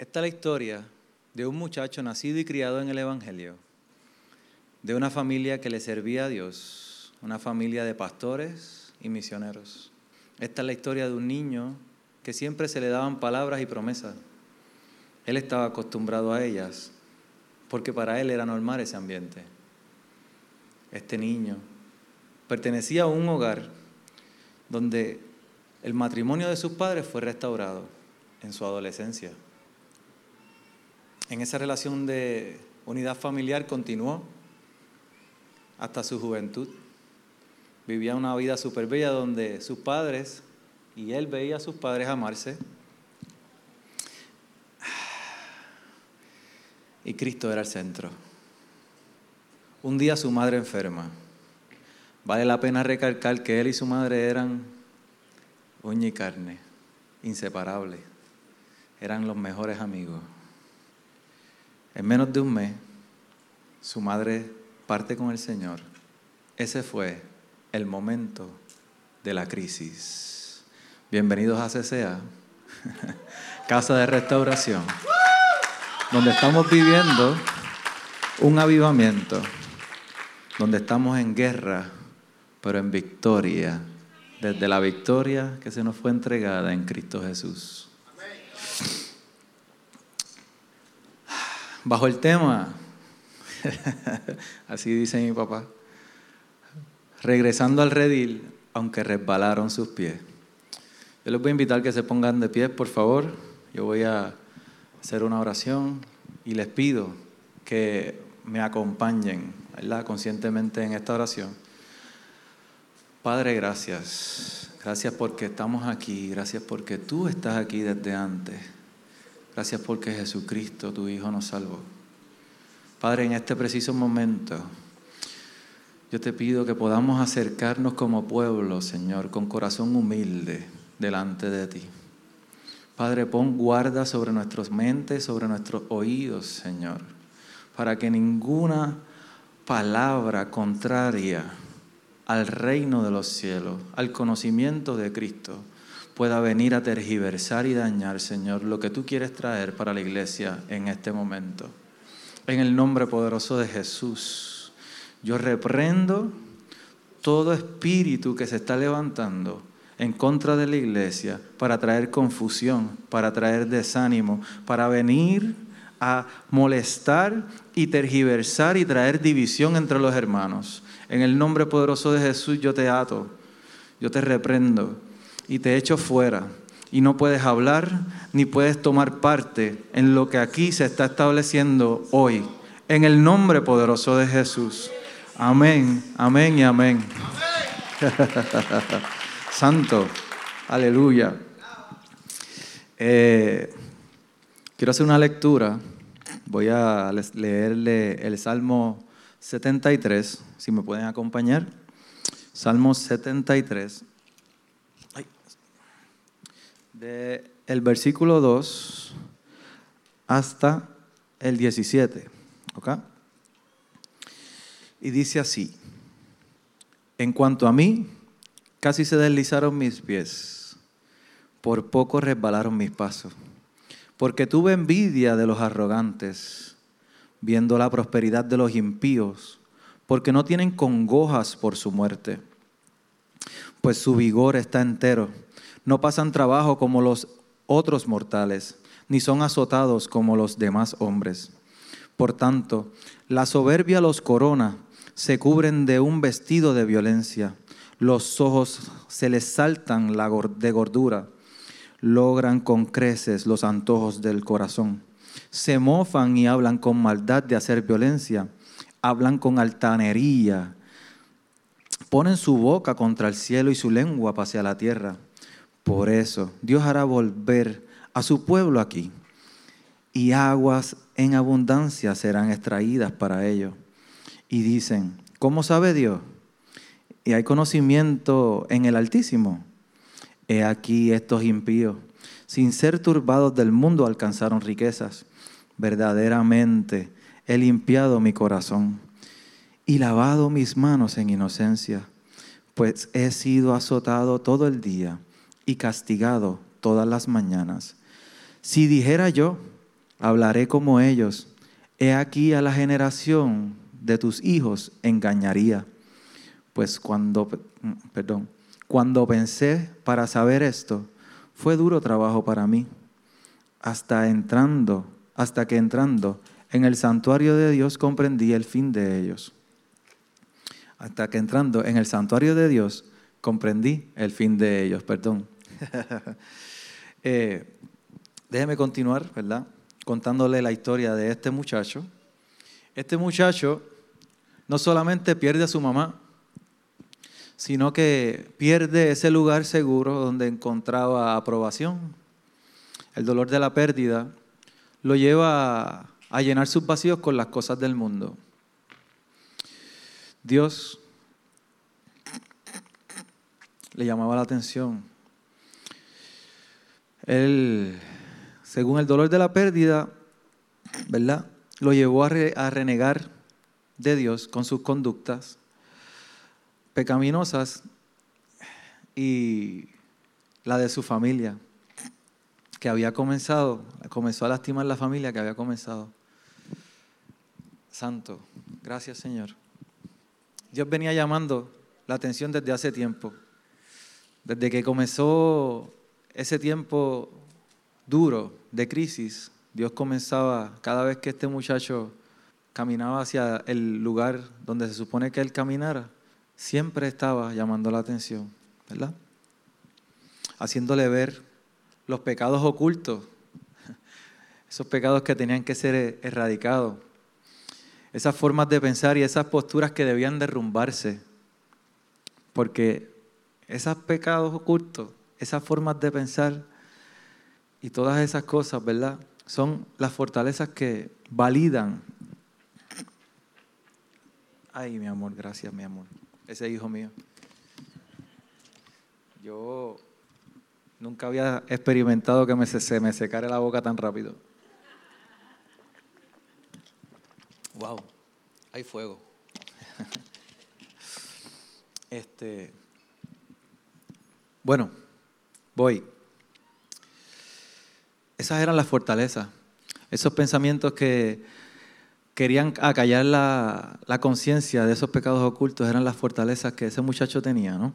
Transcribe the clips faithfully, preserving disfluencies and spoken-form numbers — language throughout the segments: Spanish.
Esta es la historia de un muchacho nacido y criado en el Evangelio, de una familia que le servía a Dios, una familia de pastores y misioneros. Esta es la historia de un niño que siempre se le daban palabras y promesas. Él estaba acostumbrado a ellas porque para él era normal ese ambiente. Este niño pertenecía a un hogar donde el matrimonio de sus padres fue restaurado en su adolescencia. En esa relación de unidad familiar continuó hasta su juventud. Vivía una vida súper bella donde sus padres y él veía a sus padres amarse. Y Cristo era el centro. Un día su madre enferma. Vale la pena recalcar que él y su madre eran uña y carne, inseparables. Eran los mejores amigos. En menos de un mes, su madre parte con el Señor. Ese fue el momento de la crisis. Bienvenidos a C C A, Casa de Restauración, donde estamos viviendo un avivamiento, donde estamos en guerra, pero en victoria, desde la victoria que se nos fue entregada en Cristo Jesús. Bajo el tema, así dice mi papá, regresando al redil, aunque resbalaron sus pies. Yo les voy a invitar que se pongan de pie, por favor. Yo voy a hacer una oración y les pido que me acompañen, ¿verdad?, conscientemente en esta oración. Padre, gracias. Gracias porque estamos aquí. Gracias porque tú estás aquí desde antes. Gracias porque Jesucristo, tu Hijo, nos salvó. Padre, en este preciso momento, yo te pido que podamos acercarnos como pueblo, Señor, con corazón humilde delante de ti. Padre, pon guarda sobre nuestras mentes, sobre nuestros oídos, Señor, para que ninguna palabra contraria al reino de los cielos, al conocimiento de Cristo, pueda venir a tergiversar y dañar, Señor, lo que tú quieres traer para la iglesia en este momento. En el nombre poderoso de Jesús, yo reprendo todo espíritu que se está levantando en contra de la iglesia para traer confusión, para traer desánimo, para venir a molestar y tergiversar y traer división entre los hermanos. En el nombre poderoso de Jesús yo te ato, yo te reprendo y te echo fuera. Y no puedes hablar ni puedes tomar parte en lo que aquí se está estableciendo hoy. En el nombre poderoso de Jesús. Amén, amén y amén. Santo, aleluya. Eh, quiero hacer una lectura. Voy a leerle el Salmo setenta y tres, si me pueden acompañar. Salmo setenta y tres. De el versículo dos hasta el diecisiete. ¿Ok? Y dice así: en cuanto a mí, casi se deslizaron mis pies, por poco resbalaron mis pasos, porque tuve envidia de los arrogantes, viendo la prosperidad de los impíos, porque no tienen congojas por su muerte, pues su vigor está entero. No pasan trabajo como los otros mortales, ni son azotados como los demás hombres. Por tanto, la soberbia los corona, se cubren de un vestido de violencia. Los ojos se les saltan de gordura, logran con creces los antojos del corazón. Se mofan y hablan con maldad de hacer violencia, hablan con altanería. Ponen su boca contra el cielo y su lengua hacia la tierra. Por eso Dios hará volver a su pueblo aquí, y aguas en abundancia serán extraídas para ellos. Y dicen, ¿cómo sabe Dios? Y hay conocimiento en el Altísimo. He aquí estos impíos, sin ser turbados del mundo, alcanzaron riquezas. Verdaderamente he limpiado mi corazón y lavado mis manos en inocencia, pues he sido azotado todo el día y castigado todas las mañanas. Si dijera yo, hablaré como ellos. He aquí a la generación de tus hijos engañaría. Pues cuando, perdón, cuando pensé para saber esto, fue duro trabajo para mí, hasta entrando, hasta que entrando en el santuario de Dios comprendí el fin de ellos. Hasta que entrando en el santuario de Dios comprendí el fin de ellos, perdón. eh, déjeme continuar, ¿verdad? Contándole la historia de este muchacho. Este muchacho no solamente pierde a su mamá, sino que pierde ese lugar seguro donde encontraba aprobación. El dolor de la pérdida lo lleva a, a llenar sus vacíos con las cosas del mundo. Dios le llamaba la atención. Él, según el dolor de la pérdida, ¿verdad?, lo llevó a, re, a renegar de Dios con sus conductas pecaminosas y la de su familia, que había comenzado, comenzó a lastimar la familia que había comenzado. Santo, gracias Señor. Dios venía llamando la atención desde hace tiempo, desde que comenzó ese tiempo duro de crisis. Dios comenzaba, cada vez que este muchacho caminaba hacia el lugar donde se supone que él caminara, siempre estaba llamando la atención, ¿verdad? Haciéndole ver los pecados ocultos, esos pecados que tenían que ser erradicados, esas formas de pensar y esas posturas que debían derrumbarse, porque esos pecados ocultos, esas formas de pensar y todas esas cosas, ¿verdad?, son las fortalezas que validan. Ay, mi amor, gracias, mi amor. Ese hijo mío. Yo nunca había experimentado que me, se me secara la boca tan rápido. Wow, hay fuego. Este, bueno, voy. Esas eran las fortalezas, esos pensamientos que querían acallar la, la conciencia de esos pecados ocultos, eran las fortalezas que ese muchacho tenía, ¿no?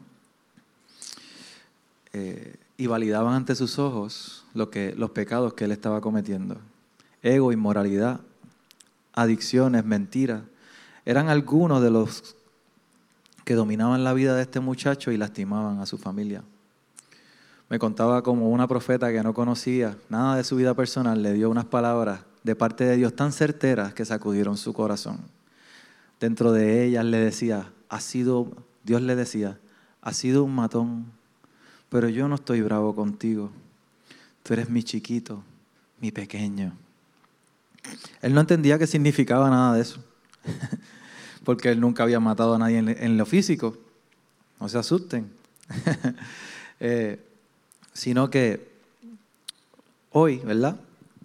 Eh, y validaban ante sus ojos lo que, los pecados que él estaba cometiendo. Ego, inmoralidad, adicciones, mentiras, eran algunos de los que dominaban la vida de este muchacho y lastimaban a su familia. Me contaba como una profeta que no conocía nada de su vida personal, le dio unas palabras de parte de Dios tan certeras que sacudieron su corazón. Dentro de ellas le decía, ha sido, Dios le decía, has sido un matón, pero yo no estoy bravo contigo. Tú eres mi chiquito, mi pequeño. Él no entendía qué significaba nada de eso, porque él nunca había matado a nadie en, en lo físico. No se asusten. eh, sino que hoy, ¿verdad?,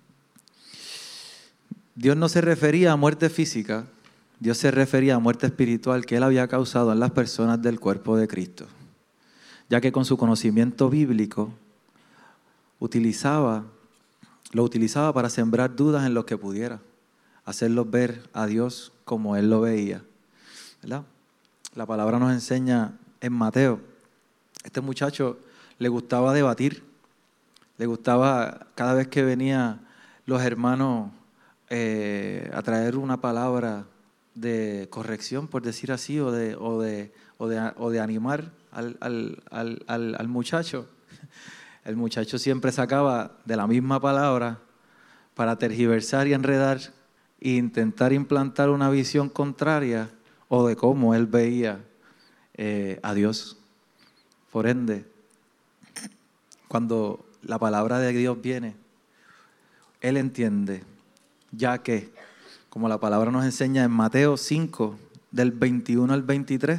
Dios no se refería a muerte física, Dios se refería a muerte espiritual que Él había causado en las personas del cuerpo de Cristo, ya que con su conocimiento bíblico utilizaba, lo utilizaba para sembrar dudas en los que pudiera, hacerlos ver a Dios como Él lo veía, ¿verdad? La palabra nos enseña en Mateo, este muchacho le gustaba debatir, le gustaba cada vez que venía los hermanos eh, a traer una palabra de corrección, por decir así, o de, o de, o de, o de animar al, al, al, al, al muchacho. El muchacho siempre sacaba de la misma palabra para tergiversar y enredar e intentar implantar una visión contraria o de cómo él veía eh, a Dios. Por ende, cuando la palabra de Dios viene, él entiende, ya que, como la palabra nos enseña en Mateo cinco, del veintiuno al veintitrés,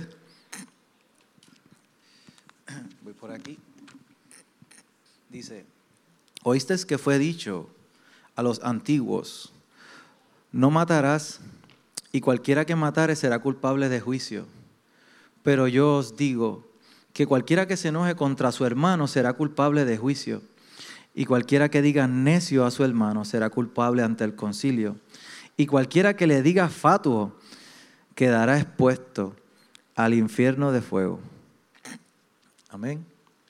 voy por aquí, dice, oíste que fue dicho a los antiguos, no matarás, y cualquiera que matare será culpable de juicio. Pero yo os digo que cualquiera que se enoje contra su hermano será culpable de juicio. Y cualquiera que diga necio a su hermano será culpable ante el concilio. Y cualquiera que le diga fatuo quedará expuesto al infierno de fuego. Amén.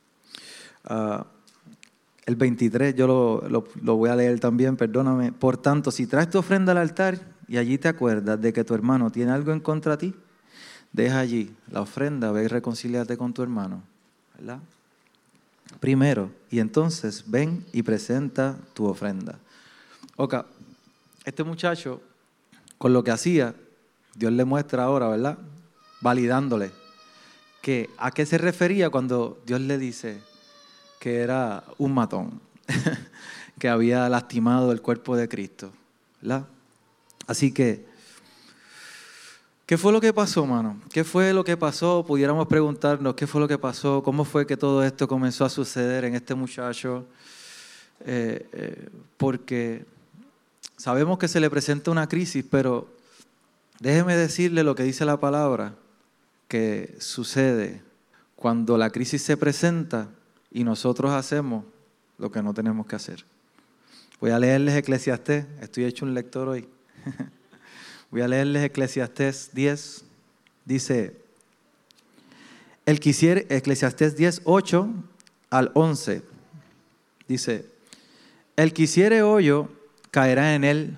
Uh, el veintitrés, yo lo, lo, lo voy a leer también, perdóname. Por tanto, si traes tu ofrenda al altar y allí te acuerdas de que tu hermano tiene algo en contra de ti, deja allí la ofrenda, ve y reconcíliate con tu hermano, ¿verdad? Primero, y entonces ven y presenta tu ofrenda. Ok, este muchacho, con lo que hacía, Dios le muestra ahora, ¿verdad? Validándole que a qué se refería cuando Dios le dice que era un matón, que había lastimado el cuerpo de Cristo, ¿verdad? Así que, ¿qué fue lo que pasó, mano? ¿Qué fue lo que pasó? Pudiéramos preguntarnos, ¿qué fue lo que pasó? ¿Cómo fue que todo esto comenzó a suceder en este muchacho? Eh, eh, porque sabemos que se le presenta una crisis, pero déjeme decirle lo que dice la palabra, que sucede cuando la crisis se presenta y nosotros hacemos lo que no tenemos que hacer. Voy a leerles Eclesiastés, estoy hecho un lector hoy. Voy a leerles Eclesiastés diez, dice, el quisiere, Eclesiastés diez, ocho al once, dice, el que hiciere hoyo caerá en él,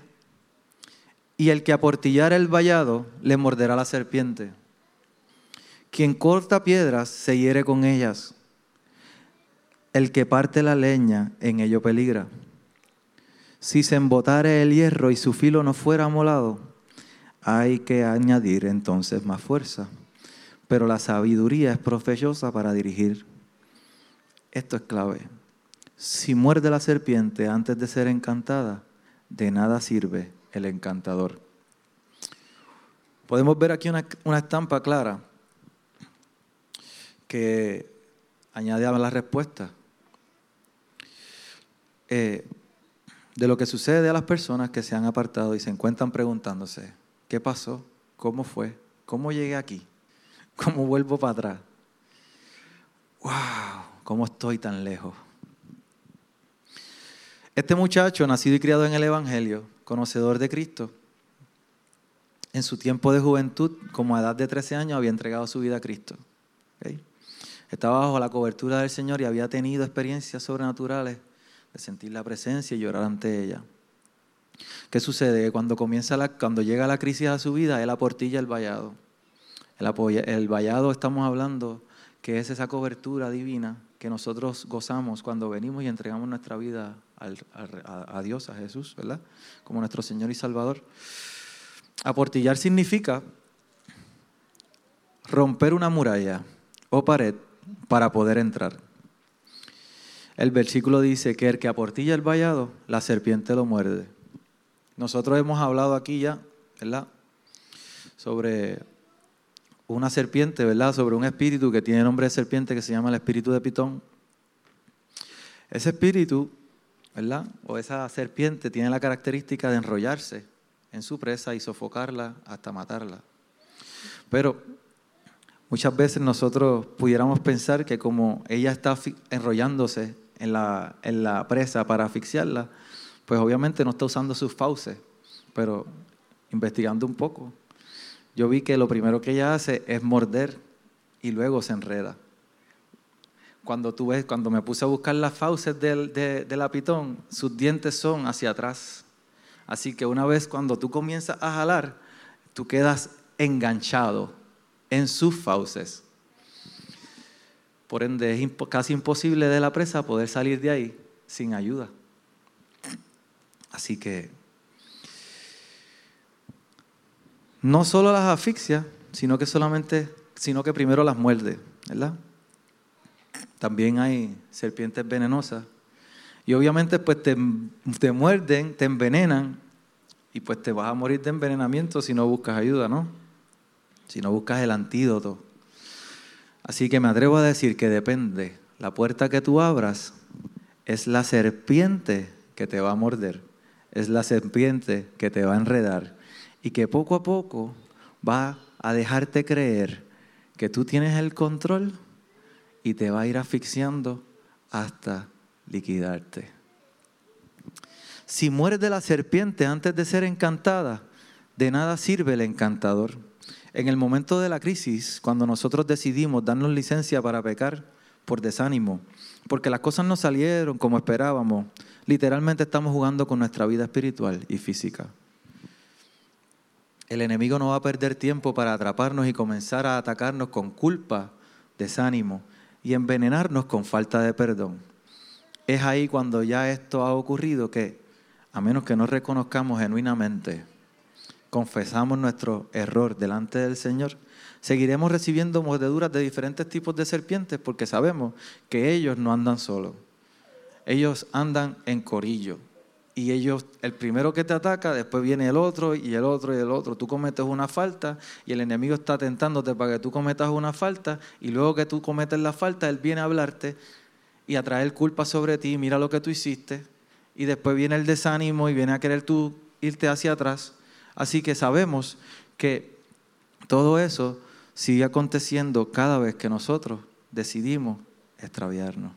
y el que aportillare el vallado le morderá la serpiente. Quien corta piedras se hiere con ellas, el que parte la leña en ello peligra. Si se embotare el hierro y su filo no fuera amolado, hay que añadir entonces más fuerza. Pero la sabiduría es provechosa para dirigir. Esto es clave. Si muerde la serpiente antes de ser encantada, de nada sirve el encantador. Podemos ver aquí una, una estampa clara que añade a la respuesta eh, de lo que sucede a las personas que se han apartado y se encuentran preguntándose, ¿qué pasó? ¿Cómo fue? ¿Cómo llegué aquí? ¿Cómo vuelvo para atrás? ¡Wow! ¿Cómo estoy tan lejos? Este muchacho, nacido y criado en el Evangelio, conocedor de Cristo, en su tiempo de juventud, como a edad de trece años, había entregado su vida a Cristo. ¿Okay? Estaba bajo la cobertura del Señor y había tenido experiencias sobrenaturales de sentir la presencia y llorar ante ella. ¿Qué sucede? Cuando, comienza la, cuando llega la crisis a su vida, él aportilla el vallado. El, apoya, el vallado, estamos hablando, que es esa cobertura divina que nosotros gozamos cuando venimos y entregamos nuestra vida al, a, a Dios, a Jesús, ¿verdad? Como nuestro Señor y Salvador. Aportillar significa romper una muralla o pared para poder entrar. El versículo dice que el que aportilla el vallado, la serpiente lo muerde. Nosotros hemos hablado aquí ya, ¿verdad? Sobre una serpiente, ¿verdad? Sobre un espíritu que tiene nombre de serpiente que se llama el espíritu de Pitón. Ese espíritu, ¿verdad? O esa serpiente tiene la característica de enrollarse en su presa y sofocarla hasta matarla. Pero muchas veces nosotros pudiéramos pensar que como ella está enrollándose en la, en la presa para asfixiarla, pues obviamente no está usando sus fauces. Pero investigando un poco, yo vi que lo primero que ella hace es morder y luego se enreda. Cuando tú ves, cuando me puse a buscar las fauces de, de, de la pitón, sus dientes son hacia atrás. Así que una vez cuando tú comienzas a jalar, tú quedas enganchado en sus fauces. Por ende, es imp- casi imposible de la presa poder salir de ahí sin ayuda. Así que no solo las asfixia, sino que solamente, sino que primero las muerde, ¿verdad? También hay serpientes venenosas. Y obviamente pues te, te muerden, te envenenan y pues te vas a morir de envenenamiento si no buscas ayuda, ¿no? Si no buscas el antídoto. Así que me atrevo a decir que depende. La puerta que tú abras es la serpiente que te va a morder. Es la serpiente que te va a enredar. Y que poco a poco va a dejarte creer que tú tienes el control y te va a ir asfixiando hasta liquidarte. Si mueres de la serpiente antes de ser encantada, de nada sirve el encantador. En el momento de la crisis, cuando nosotros decidimos darnos licencia para pecar por desánimo, porque las cosas no salieron como esperábamos, literalmente estamos jugando con nuestra vida espiritual y física. El enemigo no va a perder tiempo para atraparnos y comenzar a atacarnos con culpa, desánimo y envenenarnos con falta de perdón. Es ahí cuando ya esto ha ocurrido que, a menos que nos reconozcamos genuinamente, confesamos nuestro error delante del Señor, seguiremos recibiendo mordeduras de diferentes tipos de serpientes porque sabemos que ellos no andan solos. Ellos andan en corillo. Y ellos, el primero que te ataca, después viene el otro y el otro y el otro. Tú cometes una falta y el enemigo está tentándote para que tú cometas una falta y luego que tú cometes la falta, él viene a hablarte y a traer culpa sobre ti. Mira lo que tú hiciste. Y después viene el desánimo y viene a querer tú irte hacia atrás. Así que sabemos que todo eso sigue aconteciendo cada vez que nosotros decidimos extraviarnos.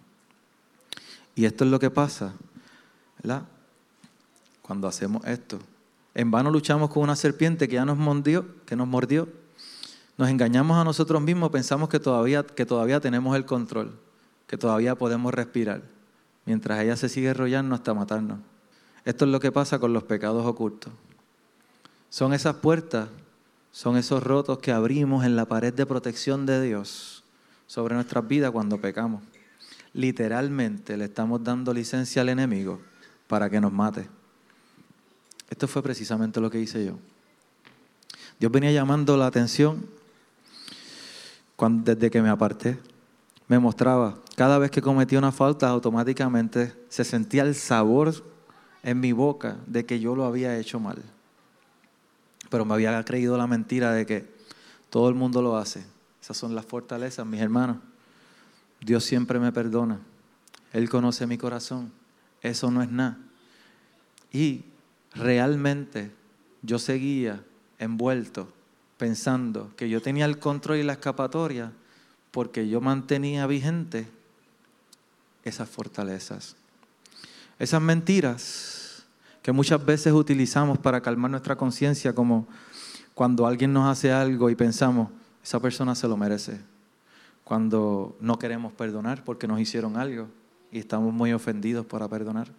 Y esto es lo que pasa, ¿verdad? Cuando hacemos esto. En vano luchamos con una serpiente que ya nos mordió, que nos mordió. Nos engañamos a nosotros mismos, pensamos que todavía, que todavía tenemos el control, que todavía podemos respirar, mientras ella se sigue enrollando hasta matarnos. Esto es lo que pasa con los pecados ocultos. Son esas puertas, son esos rotos que abrimos en la pared de protección de Dios sobre nuestras vidas cuando pecamos. Literalmente le estamos dando licencia al enemigo para que nos mate. Esto fue precisamente lo que hice yo. Dios venía llamando la atención cuando, desde que me aparté. Me mostraba, cada vez que cometía una falta, automáticamente se sentía el sabor en mi boca de que yo lo había hecho mal. Pero me había creído la mentira de que todo el mundo lo hace. Esas son las fortalezas, mis hermanos. Dios siempre me perdona. Él conoce mi corazón. Eso no es nada. Y realmente yo seguía envuelto pensando que yo tenía el control y la escapatoria porque yo mantenía vigente esas fortalezas. Esas mentiras que muchas veces utilizamos para calmar nuestra conciencia, como cuando alguien nos hace algo y pensamos, esa persona se lo merece. Cuando no queremos perdonar porque nos hicieron algo y estamos muy ofendidos para perdonar.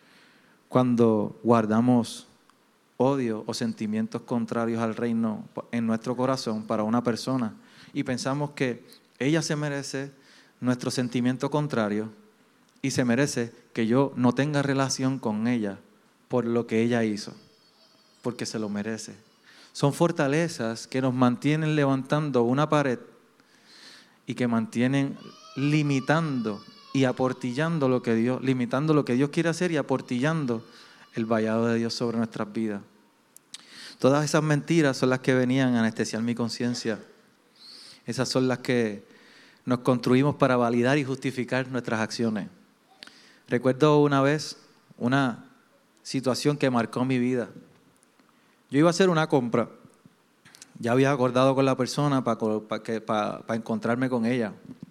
Cuando guardamos odio o sentimientos contrarios al reino en nuestro corazón para una persona y pensamos que ella se merece nuestro sentimiento contrario y se merece que yo no tenga relación con ella por lo que ella hizo, porque se lo merece. Son fortalezas que nos mantienen levantando una pared y que mantienen limitando y aportillando lo que Dios, limitando lo que Dios quiere hacer y aportillando el vallado de Dios sobre nuestras vidas. Todas esas mentiras son las que venían a anestesiar mi conciencia. Esas son las que nos construimos para validar y justificar nuestras acciones. Recuerdo una vez una situación que marcó mi vida. Yo iba a hacer una compra. Ya había acordado con la persona para, para, que, para, para encontrarme con ella.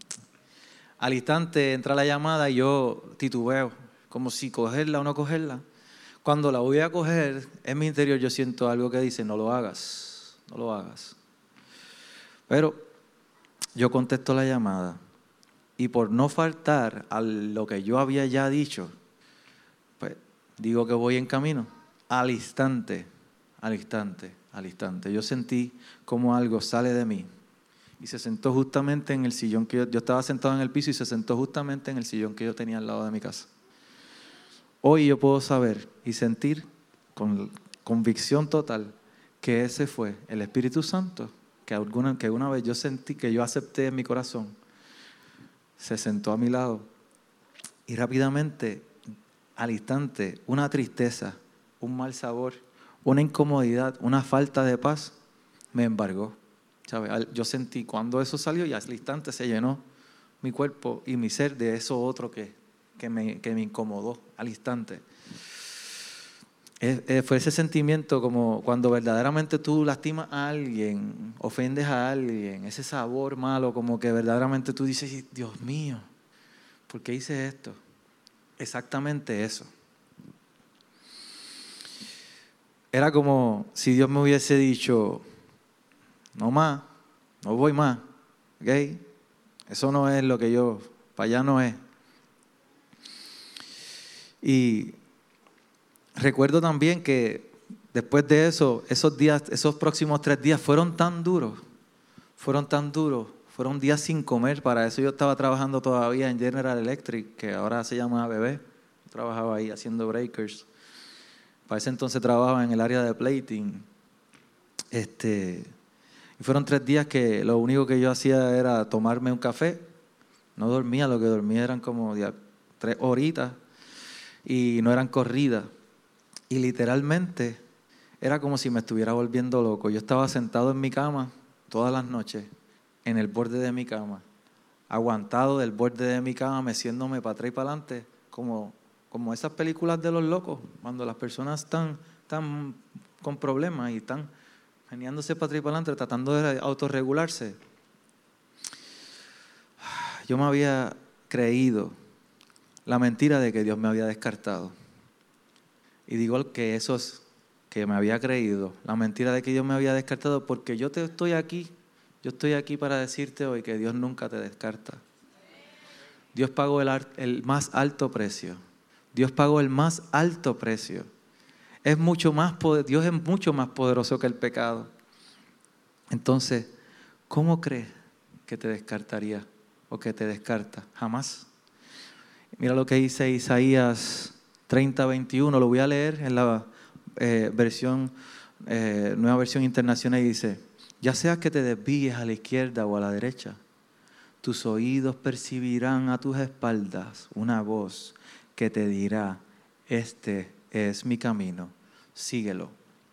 Al instante entra la llamada y yo titubeo, como si cogerla o no cogerla. Cuando la voy a coger, en mi interior yo siento algo que dice, no lo hagas, no lo hagas. Pero yo contesto la llamada y por no faltar a lo que yo había ya dicho, pues digo que voy en camino. Al instante, al instante, al instante, yo sentí como algo sale de mí. Y se sentó justamente en el sillón que yo, yo estaba sentado en el piso y se sentó justamente en el sillón que yo tenía al lado de mi casa. Hoy yo puedo saber y sentir con convicción total que ese fue el Espíritu Santo que alguna, que una vez yo sentí, que yo acepté en mi corazón. Se sentó a mi lado y rápidamente, al instante, una tristeza, un mal sabor, una incomodidad, una falta de paz me embargó. ¿Sabe? Yo sentí cuando eso salió y al instante se llenó mi cuerpo y mi ser de eso otro que, que, me, que me incomodó al instante. Es, es, fue ese sentimiento como cuando verdaderamente tú lastimas a alguien, ofendes a alguien, ese sabor malo, como que verdaderamente tú dices, Dios mío, ¿por qué hice esto? Exactamente eso. era como si Dios me hubiese dicho, no más, no voy más, ¿ok? Eso no es lo que yo, para allá no es. Y recuerdo también que después de eso, esos días, esos próximos tres días fueron tan duros, fueron tan duros, fueron días sin comer. Para eso yo estaba trabajando todavía en General Electric, que ahora se llama A B B. Trabajaba ahí haciendo breakers. Para ese entonces trabajaba en el área de plating. Este, y fueron tres días que lo único que yo hacía era tomarme un café. No dormía, lo que dormía eran como ya, tres horitas y no eran corridas. Y literalmente era como si me estuviera volviendo loco. Yo estaba sentado en mi cama todas las noches, en el borde de mi cama, aguantado del borde de mi cama, meciéndome para atrás y para adelante, como, como esas películas de los locos, cuando las personas están, están con problemas y están meneándose para atrás y para adelante, tratando de autorregularse. Yo me había creído la mentira de que Dios me había descartado. Y digo que eso es que me había creído, la mentira de que Dios me había descartado, porque yo te estoy aquí, yo estoy aquí para decirte hoy que Dios nunca te descarta. Dios pagó el, el más alto precio. Dios pagó el más alto precio. Es mucho más poder, Dios es mucho más poderoso que el pecado. Entonces, ¿cómo crees que te descartaría o que te descarta? Jamás. Mira lo que dice Isaías treinta, veintiuno, lo voy a leer en la eh, versión, eh, nueva versión internacional, y dice: ya sea que te desvíes a la izquierda o a la derecha, tus oídos percibirán a tus espaldas una voz que te dirá, este es mi camino, síguelo.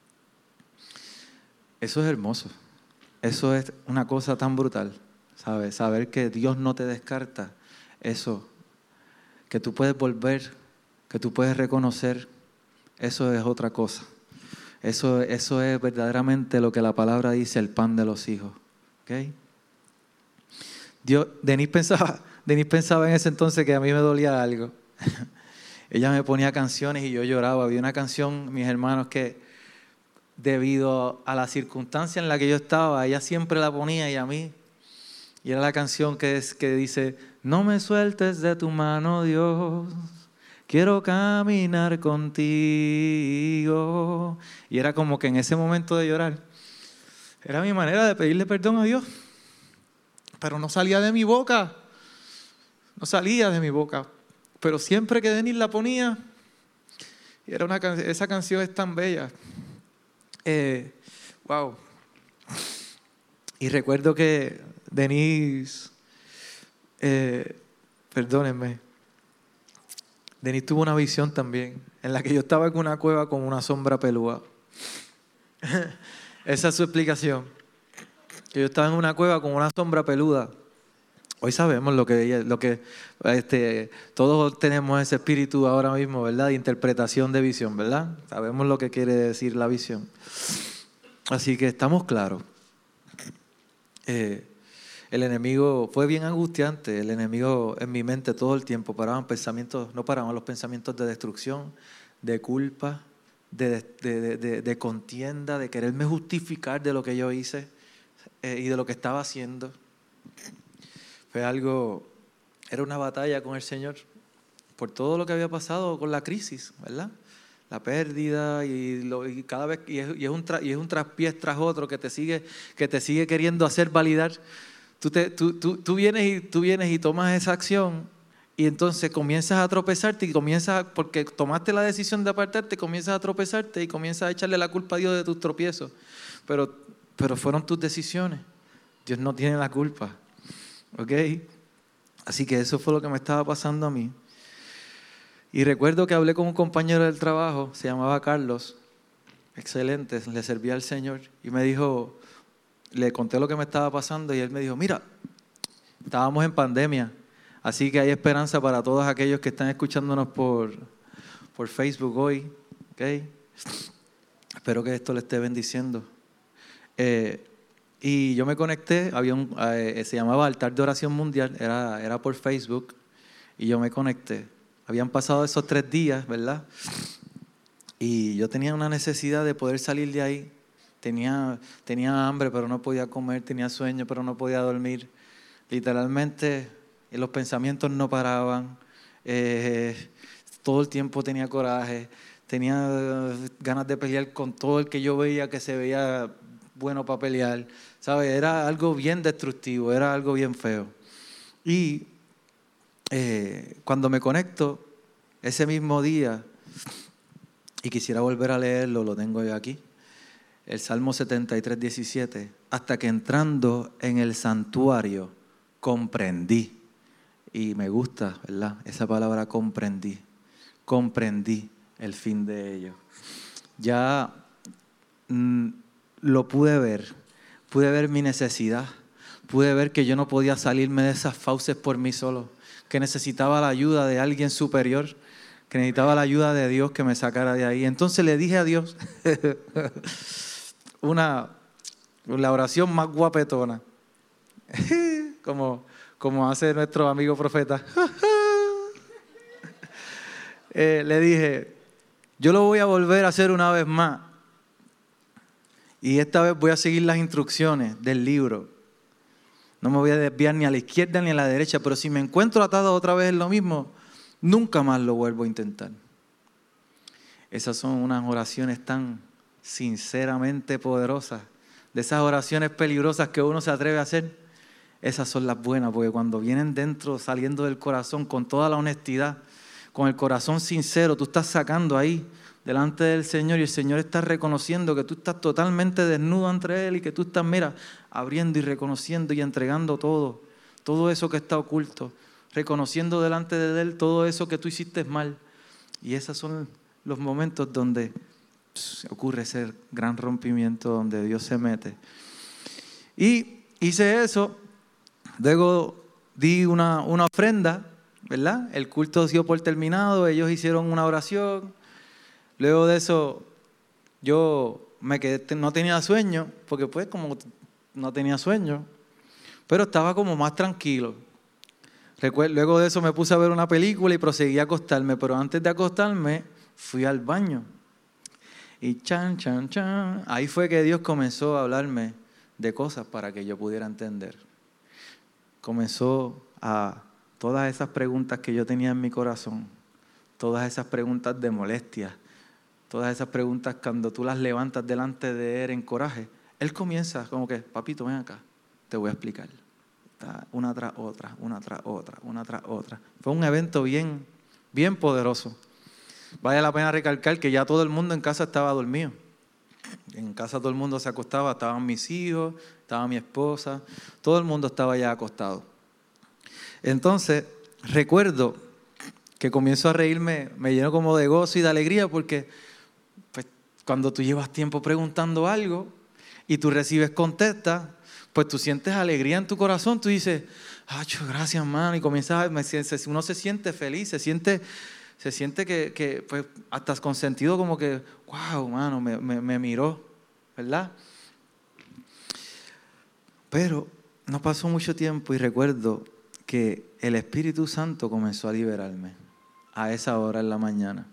Eso es hermoso, eso es una cosa tan brutal, ¿sabes? Saber que Dios no te descarta, eso, que tú puedes volver, que tú puedes reconocer, eso es otra cosa. Eso, eso es verdaderamente lo que la palabra dice, el pan de los hijos. ¿Okay? Dios, Denise pensaba, Denise pensaba en ese entonces que a mí me dolía algo. Ella me ponía canciones y yo lloraba. Había una canción, mis hermanos, que debido a la circunstancia en la que yo estaba, ella siempre la ponía y a mí. Y era la canción que, es, que dice, no me sueltes de tu mano, Dios. Quiero caminar contigo. Y era como que en ese momento de llorar, era mi manera de pedirle perdón a Dios. Pero no salía de mi boca. No salía de mi boca. Pero siempre que Denis la ponía, y era una can- esa canción es tan bella. Eh, wow. Y recuerdo que Denis, eh, perdónenme, Denis tuvo una visión también, en la que yo estaba en una cueva con una sombra pelúa. Esa es su explicación. Que yo estaba en una cueva con una sombra peluda. Hoy sabemos lo que, lo que este, todos tenemos ese espíritu ahora mismo, ¿verdad? De interpretación de visión, ¿verdad? Sabemos lo que quiere decir la visión. Así que estamos claros. Eh, El enemigo fue bien angustiante, el enemigo en mi mente todo el tiempo paraban pensamientos, no paraban los pensamientos de destrucción, de culpa, de, de, de, de, de contienda, de quererme justificar de lo que yo hice eh, y de lo que estaba haciendo. Fue algo, era una batalla con el Señor por todo lo que había pasado con la crisis, ¿verdad? La pérdida y, lo, y cada vez y es, y es un tra, y es un traspiés tras otro que te sigue que te sigue queriendo hacer validar. Tú, te, tú, tú, tú, vienes y, tú vienes y tomas esa acción y entonces comienzas a tropezarte y comienzas, porque tomaste la decisión de apartarte, comienzas a tropezarte y comienzas a echarle la culpa a Dios de tus tropiezos. Pero, pero fueron tus decisiones. Dios no tiene la culpa. ¿Ok? Así que eso fue lo que me estaba pasando a mí. Y recuerdo que hablé con un compañero del trabajo, se llamaba Carlos, excelente, le servía al Señor, y me dijo... Le conté lo que me estaba pasando y él me dijo, mira, estábamos en pandemia, así que hay esperanza para todos aquellos que están escuchándonos por, por Facebook hoy. ¿Okay? Espero que esto le esté bendiciendo. Eh, y yo me conecté, había un, eh, se llamaba Altar de Oración Mundial, era, era por Facebook, y yo me conecté. Habían pasado esos tres días, ¿verdad? Y yo tenía una necesidad de poder salir de ahí. Tenía, tenía hambre, pero no podía comer. Tenía sueño, pero no podía dormir. Literalmente, los pensamientos no paraban. Eh, todo el tiempo tenía coraje. Tenía ganas de pelear con todo el que yo veía que se veía bueno para pelear. ¿Sabes? Era algo bien destructivo, era algo bien feo. Y eh, cuando me conecto, ese mismo día, y quisiera volver a leerlo, lo tengo yo aquí, el Salmo setenta y tres, diecisiete, hasta que entrando en el santuario comprendí, y me gusta, ¿verdad? Esa palabra comprendí, comprendí el fin de ello. Ya mm, lo pude ver, pude ver mi necesidad, pude ver que yo no podía salirme de esas fauces por mí solo, que necesitaba la ayuda de alguien superior, que necesitaba la ayuda de Dios que me sacara de ahí. Entonces le dije a Dios una, la oración más guapetona, como, como hace nuestro amigo profeta. eh, le dije, yo lo voy a volver a hacer una vez más, y esta vez voy a seguir las instrucciones del libro. No me voy a desviar ni a la izquierda ni a la derecha, pero si me encuentro atado otra vez en lo mismo, nunca más lo vuelvo a intentar. Esas son unas oraciones tan sinceramente poderosas, de esas oraciones peligrosas que uno se atreve a hacer. Esas son las buenas, porque cuando vienen dentro, saliendo del corazón, con toda la honestidad, con el corazón sincero, tú estás sacando ahí delante del Señor, y el Señor está reconociendo que tú estás totalmente desnudo ante Él, y que tú estás, mira, abriendo y reconociendo y entregando todo, todo eso que está oculto, reconociendo delante de Él todo eso que tú hiciste mal. Y esos son los momentos donde pss, ocurre ese gran rompimiento, donde Dios se mete. Y hice eso, luego di una, una ofrenda, ¿verdad? El culto dio por terminado, ellos hicieron una oración. Luego de eso, yo me quedé, no tenía sueño, porque pues como no tenía sueño, pero estaba como más tranquilo. Luego de eso me puse a ver una película y proseguí a acostarme, pero antes de acostarme fui al baño. Y chan, chan, chan, ahí fue que Dios comenzó a hablarme de cosas para que yo pudiera entender. Comenzó a todas esas preguntas que yo tenía en mi corazón, todas esas preguntas de molestia, todas esas preguntas cuando tú las levantas delante de Él en coraje, Él comienza como que, papito, ven acá, te voy a explicar. Una tras otra, una tras otra, una tras otra. Fue un evento bien, bien poderoso. Vale la pena recalcar que ya todo el mundo en casa estaba dormido. En casa todo el mundo se acostaba, estaban mis hijos, estaba mi esposa, todo el mundo estaba ya acostado. Entonces, recuerdo que comienzo a reírme, me lleno como de gozo y de alegría, porque pues, cuando tú llevas tiempo preguntando algo y tú recibes contesta, pues tú sientes alegría en tu corazón, tú dices, ¡ay, gracias, mano! Y comienzas a, uno se siente feliz, se siente, se siente que, que pues, hasta con sentido como que, ¡wow, mano! Me, me, me miró, ¿verdad? Pero no pasó mucho tiempo y recuerdo que el Espíritu Santo comenzó a liberarme a esa hora en la mañana.